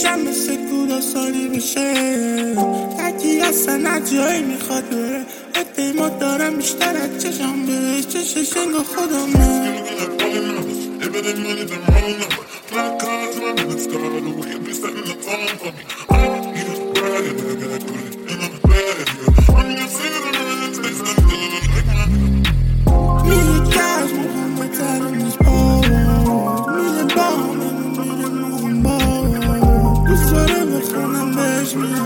چشم مثل کودا سالی بشه تکی اصلا عجایی میخواد بره اعتماد دارم بیشتر از چشم بهش چشش انگاه خودمه میگه که از محمد ترین نیست باور میگه با همه میره مهم باور دوست داره بخونم بهش میگه